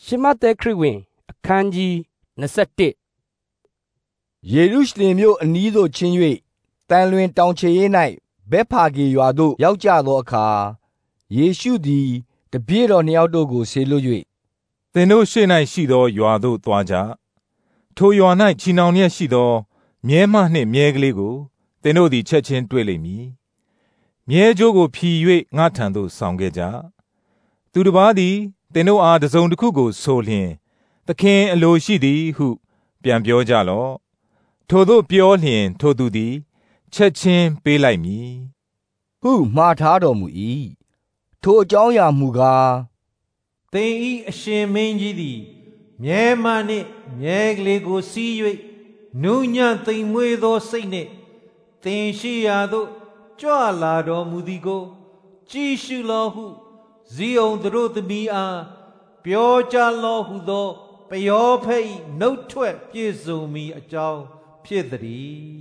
ရှမဿဲခရစ်ဝင်အခန်းကြီး21 ယေရုရှလင်မြို့အနီးသို့ချင်း၍တန်လွင်တောင်ခြေရင်း၌ဗက်ဖာဂေရွာသို့ရောက်ကြသောအခါယေရှုသည်တပည့်တော်နှစ်ယောက်တို့ကိုဆေလွတ်၍သင်တို့ရှေ့၌ရှိသောရွာသို့သွားကြထိုရွာ၌ချီနှောင်လျက်ရှိသောမြဲမနှင့်မြဲကလေးကိုသင်တို့သည်ချက်ချင်းတွေ့လိမ့်မည်မြဲကြိုးကိုဖြီ၍ငါထံသို့ဆောင်ခဲ့ကြသူတစ်ပါးသည်သင်တို့အားတစုံတစ်ခုကိုဆိုလျင်သခင်အလိုရှိသည်ဟုပြန်ပြောကြလော့ထိုသို့ပြောလျင်ထိုသူသည်ချက်ချင်းပေးလိုက်မည်ဟုမှားထားတော်မူ၏ထိုအကြောင်းအရာမူကားသင်ဤအရှင်မင်းကြီးသည်မြဲမနှင့်မြဲကလေးကိုစီး၍နူးညံ့သိမ်မွေ့သောစိတ်နှင့်သင်ရှိရာသို့ကြွလာတော်မူသည်ကိုကြည့်ရှုလောဟုဇီးအောင်တို့သမီးအားပြောကြလောဟုသောပယောဖက်၏နှုတ်ထွက်ပြည့်စုံမည်အကြောင်းဖြစ်သည်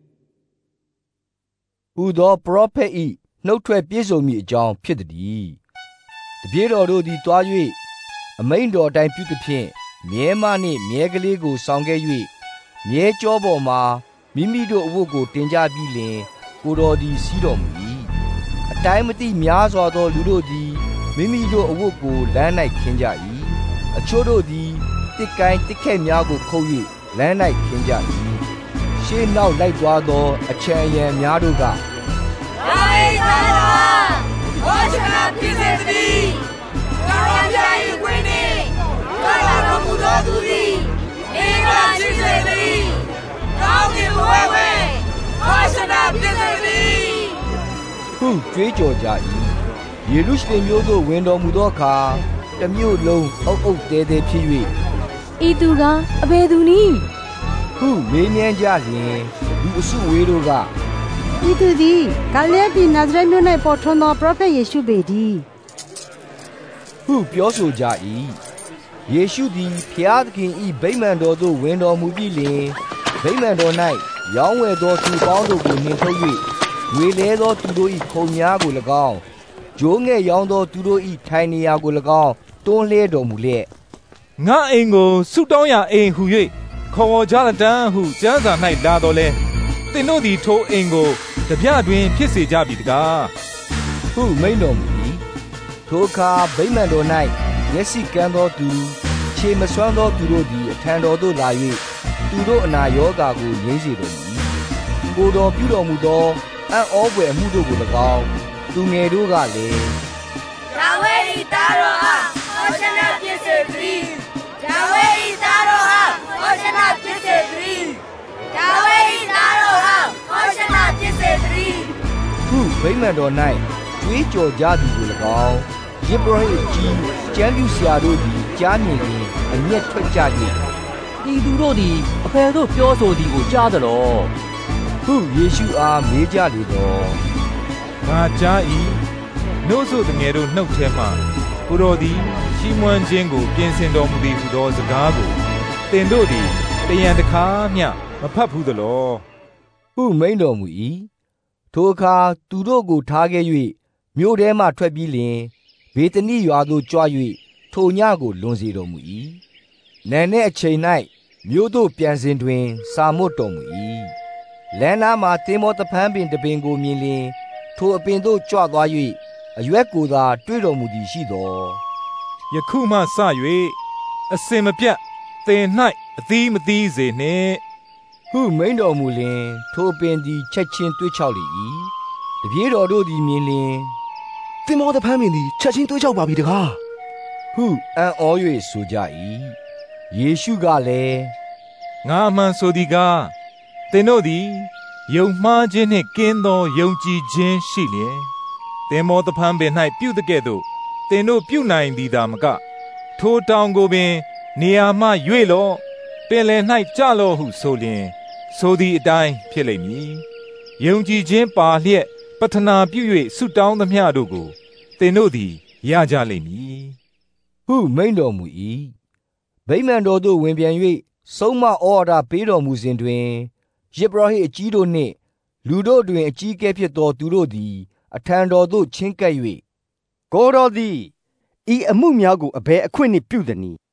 ဟူသောပရောဖက်၏နှုတ်ထွက်ပြည့်စုံမည်အကြောင်းဖြစ်သည်တပည့်တော်တို့သည်တွား၍အမိန့်တော်တိုင်းပြုသဖြင့်မြဲမနှင့်မြဲကလေးကိုဆောင်ခဲ့၍မြဲကြောပေါ်မှာမိမိတို့အဝတ်ကိုတင်ကြပြီးလျှင်ကိုတော်သည်စီးတော်မူ၏အတိုင်းမသိများစွာသောလူတို့သည်မိမိတို့အဝတ်ကိုလမ်း၌ခင်းကြ၏အချို့တို့သည်တစ်ကိုင်းတစ်ခက်များကိုခုတ်၍လမ်း၌ခင်းကြ၏ရှေးနောက်လိုက်သွားသောအချံအယံများတို့ကဒါဝိဒ်သားတော်ဟောရှနာဖြစ်စေတည်းကာရပြာ၏ခွေနှင့်ကာလာတော်မူသောသူသည်အေကဖြစ်စေတည်းကောင်းကင်ဘဝဝဲဟောရှနာဖြစ်စေတည်းဟုကြွေးကြော်ကြ၏ယေရုရှလင်မြို့သို့ဝင်တော်မူသောအခါတမြို့လုံးအုပ်အုပ်တဲတဲဖြစ်၍ဤသူကအဘယ်သူနည်းဟုမေးမြန်းကြလျင်လူအစုဝေးတို့ကဤသူသည်ဂါလိလဲပြည်နာဇရက်မြို့၌ပေါ်ထွန်းသောပရောဖက်ယေရှုပေတည်းဟုပြောဆိုကြ၏ယေရှုသည်ဖျားသခင်၏ဗိမာန်တော်သို့ဝင်တော်မူပြီးလျှင်ဗိမာန်တော်၌ရောင်းဝယ်သောသူပေါင်းတို့ကိုနှင်ထုတ်၍ဝေလဲသောသူတို့၏ခုံများကို၎င်းဂျိုးငဲ့ရောင်းသောသူတို့၏ထိုင်နေရာကို၎င်းတွန်းလှဲတော်မူလျက်ငါအိမ်ကိုဆုတောင်းရာအိမ်ဟု၍ခေါ်ကြတန်းဟုကျမ်းစာ၌လာတော်လဲသင်တို့သည်ထိုအိမ်ကိုတပြတွင်ဖြစ်စေကြပြီတကားဟုမိန့်တော်မူ၏ထိုအခါဗိမာန်တော်၌မျက်စိကန်းသောသူခြေမစွမ်းသောသူတို့သည်အထံတော်သို့လာ၍သူတို့အနာရောဂါကိုငြိမ်းစေတော်မူ၏ကိုယ်တော်ပြုတော်မူသောအံ့ဩဖွယ်အမှုတို့ကို၎င်းသူငယ်တို့ကလည်းဒါဝိဒ်၏သားတော်အားဟောရှနာဖြစ်စေတည်းဒါဝိဒ်၏သားတော်အားဟောရှနာဖြစ်စေတည်းဒါဝိဒ်၏သားတော်အားဟောရှနာဖြစ်စေတည်းဟုဗိမာန်တော်၌ကြွေးကြော်ကြသည်ကို၎င်းယဇ်ပုရောဟိတ်ကြီးကျမ်းပြုဆရာတို့သည်ကြားမြင်လျှင်အမျက်ထွက်ကြ၍ဤသူတို့သည်အဘယ်သို့ပြောဆိုသည်ကိုကြားသလောဟုယေရှုအားမေးကြလေတော့ငါကြား၏နှုတ်ဆိုတငယ်တို့နှုတ်ထဲမှကိုတော်သည်ချီးမွမ်းခြင်းကိုပြင်ဆင်တော်မူသည်ဟုသောစကားကိုသင်တို့သည်တရံတခါမျှမဖတ်ဘူးသလောဟုမိန့်တော်မူ၏ထိုအခါသူတို့ကိုထားခဲ့၍မြို့ထဲမှထွက်ပြီးလျှင်ဘေသနိရွာသို့ကြွ၍ထိုညကိုလွန်စေတော်မူ၏နံနက်အချိန်၌မြို့သို့ပြန်စဉ်တွင်စာမွတ်တော်မူ၏လမ်းနားမှသင်္ဘောသဖန်းပင်တပင်ကိုမြင်လျှင်ထိုအပင်သို့ကြွသွား၍အရွက်ကိုသာတွေ့တော်မူသည်ရှိသောယခုမှစ၍အစင်မပြတ်သင်၌အသီးမသီးစေနှင့်ဟုမိန့်တော်မူလျှင်ထိုအပင်သည်ချက်ချင်းတွေးချောက်လေ၏တပည့်တော်တို့သည်မြင်လျှင်သင်္ဘောသဖန်းပင်သည်ချက်ချင်းတွေးချောက်ပါပြီတကားဟုအံ့ဩ၍ဆိုကြ၏ယေရှုကလည်းငါမှန်ဆိုသည်ကားသင်တို့သည်ယုံမှားခြင်းနှင့်ကင်းသောယုံကြည်ခြင်းရှိလျင်သင်္ဘောသဖန်းပင်၌ပြုသကဲ့သို့သင်တို့ပြုနိုင်သည်သာမကထိုတောင်ကိုပင်နေရာမှရွေ့လော့ပင်လယ်၌ကျလော့ဟုဆိုလျင်ဆိုသည့်အတိုင်းဖြစ်လိမ့်မည်ယုံကြည်ခြင်းပါလျက်ပတ္ထနာပြု၍ဆုတောင်းသမျှတို့ကိုသင်တို့သည်ရကြလိမ့်မည်ဟုမိန့်တော်မူ၏ဗိမာန်တော်သို့ဝင်ပြန်၍ဆုံးမဩဝါဒပေးတော်မူစဉ်တွင်ယဇ်ပုရောဟိတ်အကြီးတို့နှင့်လူတို့တွင်အကြီးအကဲဖြစ်သောသူတို့သည်အထံတော်သို့ချဉ်းကပ်၍ကိုတော်သည်ဤအမှုများကိုအဘယ်အခွင့်နှင့်ပြုသနည်း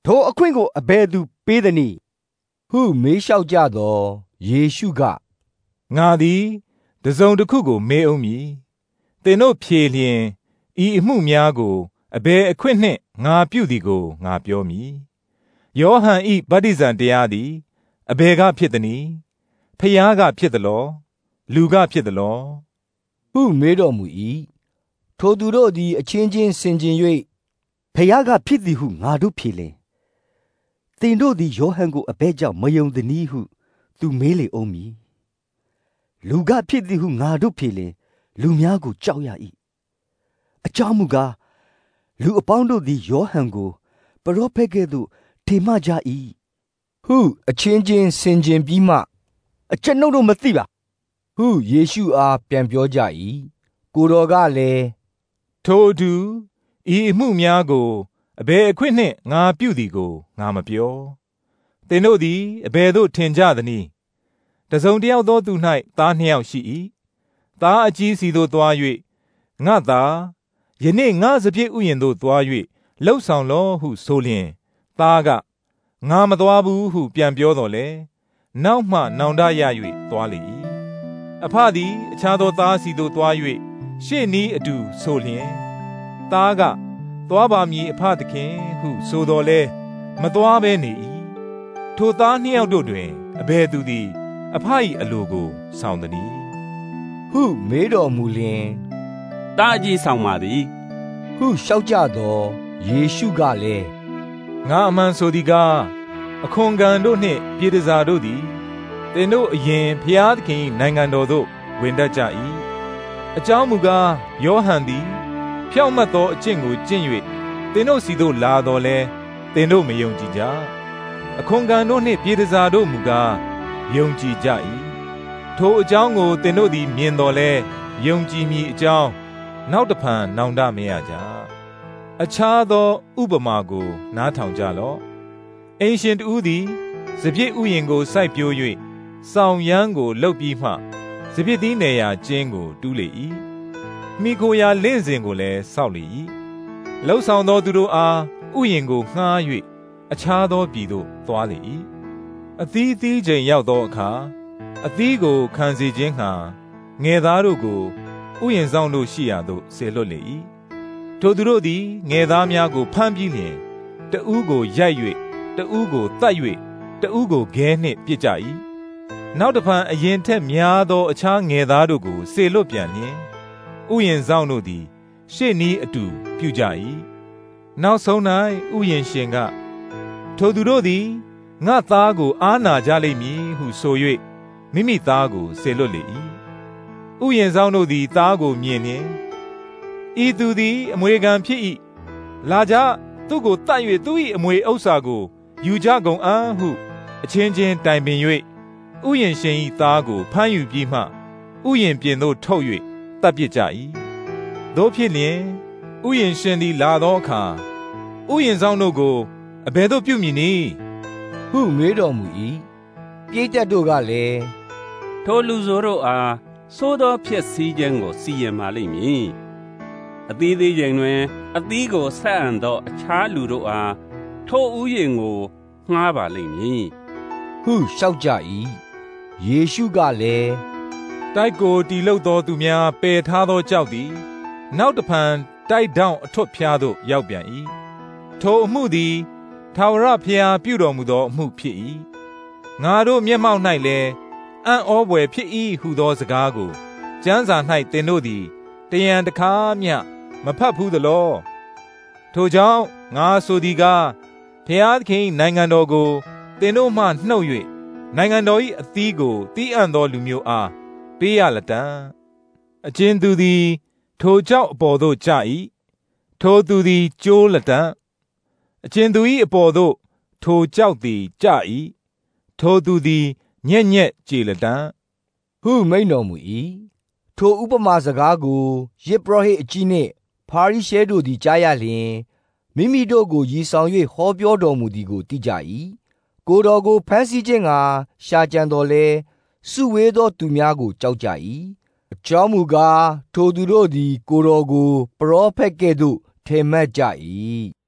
ထိုအခွင့်ကိုအဘယ်သူပေးသနည်းဟုမေးလျှောက်ကြသောယေရှုကငါသည်တစုံတစ်ခုကိုမေးအောင်မည်သင်တို့ဖြေလျင်ဤအမှုများကိုအဘယ်အခွင့်နှင့်ငါပြုသည်ကိုငါပြောမည်ယောဟန်၏ဗတ္တိဇံတရားသည်အဘယ်ကဖြစ်သနည်းဖျားကဖြစ်သလောလူကဖြစ်သလောဟုမေးတော်မူ၏ထိုသူတို့သည်အချင်းချင်းဆင်ခြင်၍ဖျားကဖြစ်သည်ဟုငါတို့ဖြေလျင်သင်တို့သည်ယောဟန်ကိုအဘယ်ကြောင့်မယုံသနည်းဟုသူမေးလေအောင်မည်လူကဖြစ်သည်ဟုငါတို့ဖြေလျင်လူများကိုကြောက်ရ၏အကြောင်းမူကားလူအပေါင်းတို့သည်ယောဟန်ကိုပရောဖက်ကဲ့သို့ထင်မှကြ၏ဟုအချင်းချင်းဆင်ခြင်ပြီးမှအကျွန်ုပ်တို့မသိပါဟုယေရှုအားပြန်ပြောကြ၏ကိုတော်ကလည်းထိုအတူဤအမှုများကိုအဘယ်အခွင့်နှင့်ငါပြုသည်ကိုငါမပြောသင်တို့သည်အဘယ်သို့ထင်ကြသနည်းတစုံတစ်ယောက်သောသူ၌သားနှစ်ယောက်ရှိ၏သားအကြီးစီသို့သွား၍ငါသားယနေ့ငါစပြည့်ဥယျာဉ်သို့သွား၍လှုပ်ဆောင်လောဟုဆိုလျင်သားကငါမသွားဘူးဟုပြန်ပြောတော်လေနောက်မှနောင်တရ၍သွားလေ၏အဖသည်အခြားသောသားစီသို့သွား၍ရှေ့နီးအတူဆိုလျင်သားကသွားပါမည်အဖသခင်ဟုဆိုတော်လဲမသွားဘဲနေ၏ထိုသားနှစ်ယောက်တို့တွင်အဘယ်သူသည်အဖ၏အလိုကိုဆောင်သနည်းဟုမေးတော်မူလျင်တာအကြီးဆောင်ပါသည်ဟုလျှောက်ကြသောယေရှုကလည်းငါအမှန်ဆိုသည်ကားအခွန်ကန်တို့နှင့်ပြည်တစားတို့သည်သင်တို့အရင်ဖျားသခင်နိုင်ငံတော်သို့ဝင်တတ်ကြ၏အကြောင်းမူကားယောဟန်သည်ဖြောင့်မတ်သောအကျင့်ကိုကျင့်၍သင်တို့စီသို့လာတော်လဲသင်တို့မယုံကြည်ကြအခွန်ကန်တို့နှင့်ပြည်တစားတို့မူကားယုံကြည်ကြ၏ထိုအကြောင်းကိုသင်တို့သည်မြင်တော်လဲယုံကြည်မည်အကြောင်းနောက်တဖန်နောင်တမရကြအခြားသောဥပမာကိုနားထောင်ကြလော့အိမ်ရှင်တဦးသည်စပျစ်ဥယျာဉ်ကိုစိုက်ပျိုး၍ဆောင်ရမ်းကိုလှုပ်ပြီးမှစပျစ်သီးနယ်ရာကျင်းကိုတူးလေ၏မိခိုရာလင့်စဉ်ကိုလည်းစောက်လေ၏လှုပ်ဆောင်သောသူတို့အားဥယျာဉ်ကိုငှား၍အခြားသောပြည်သို့သွားလေ၏အသီးသီးချိန်ရောက်သောအခါအသီးကိုခံစေခြင်းငှာငယ်သားတို့ကိုဥယျာဉ်ဆောင်တို့ရှိရာသို့ဆေလွတ်လေ၏ထိုသူတို့သည်ငယ်သားများကိုဖမ်းပြီးလျှင်တဦးကိုရိုက်၍တဦးကိုတတ်၍တဦးကိုခဲနှင့်ပစ်ကြ၏နောက်တဖန်အရင်ထက်များသောအခြားငယ်သားတို့ကိုဆေလွတ်ပြန်လျှင်ဥယျာဉ်ဆောင်တို့သည်ရှေ့နီးအတူပြုကြ၏နောက်ဆုံး၌ဥယျာဉ်ရှင်ကထိုသူတို့သည်ငါသားကိုအားနာကြလိမ့်မည်ဟုဆို၍မိမိသားကိုဆေလွတ်လေ၏ဥယျာဉ်ဆောင်တို့သည်သားကိုမြင်လျင်ဤသူသည်အမွေခံဖြစ်၏လာကြသူကိုတတ်၍သူ၏အမွေဥစ္စာကိုယူကြကုန်အံ့ဟုအချင်းချင်းတိုင်ပင်၍ဥယျာဉ်ရှင်၏သားကိုဖမ်းယူပြီးမှဥယျာဉ်ပြင်သို့ထုတ်၍တတ်ပစ်ကြ၏တို့ဖြစ်လျင်ဥယျာဉ်ရှင်သည်လာသောအခါဥယျာဉ်ဆောင်တို့ကိုအဘယ်သို့ပြုမည်နည်းဟုမေးတော်မူ၏ပြည်သက်တို့ကလည်းထိုလူဆိုးတို့အားသို့သောဖြစ်စည်းခြင်းကိုစီရင်ပါလိမ့်မည်အသီးသီးချိန်တွင်အသီးကိုဆက်အံ့သောအခြားလူတို့အားထိုဥယျာဉ်ကိုငှားပါလိမ့်မည်ဟုလျှောက်ကြ၏ယေရှုကလည်းတိုက်ကိုတီလုတ်သောသူများပယ်ထားသောကြောက်သည်နောက်တဖန်တိုက်တောင်အထွတ်ဖျားသို့ရောက်ပြန်၏ထိုအမှုသည်ထာဝရဘုရားပြုတော်မူသောအမှုဖြစ်၏ငါတို့မျက်မှောက်၌လည်းအံ့ဩဖွယ်ဖြစ်၏ဟုသောစကားကိုကျမ်းစာ၌သင်တို့သည်တရံတခါမျှမဖတ်ဘူးသလောထိုကြောင့်ငါဆိုသည်ကားဘုရားသခင်နိုင်ငံတော်ကိုသင်တို့မှနှုတ်၍နိုင်ငံတော်၏အသီးကိုတီးအံ့သောလူမျိုးအားပေးရလတံ့အကျဉ်သူသည်ထိုကြောင့်အပေါ်သို့ကျ၏ထိုသူသည်ကျိုးလတံ့အကျဉ်သူ၏အပေါ်သို့ထိုကြောင့်သည်ကျ၏ထိုသူသည်ညက်ညက်ကြေလတံ့ဟုမိန့်တော်မူ၏ထိုဥပမာစကားကိုယဇ်ပုရောဟိတ်အကြီးနှင့်ဖာရိရှဲတို့သည်ကြားရလျှင်မိမိတို့ကိုရည်ဆောင်၍ဟောပြောတော်မူသည်ကိုသိကြ၏ကိုယ်တော်ကိုဖမ်းဆီးခြင်းငှာရှာကြံတော်လဲစုဝေးသောသူများကိုကြောက်ကြ၏အကြောင်းမူကားထိုသူတို့သည်ကိုယ်တော်ကိုပရောဖက်ကဲ့သို့ထင်မှတ်ကြ၏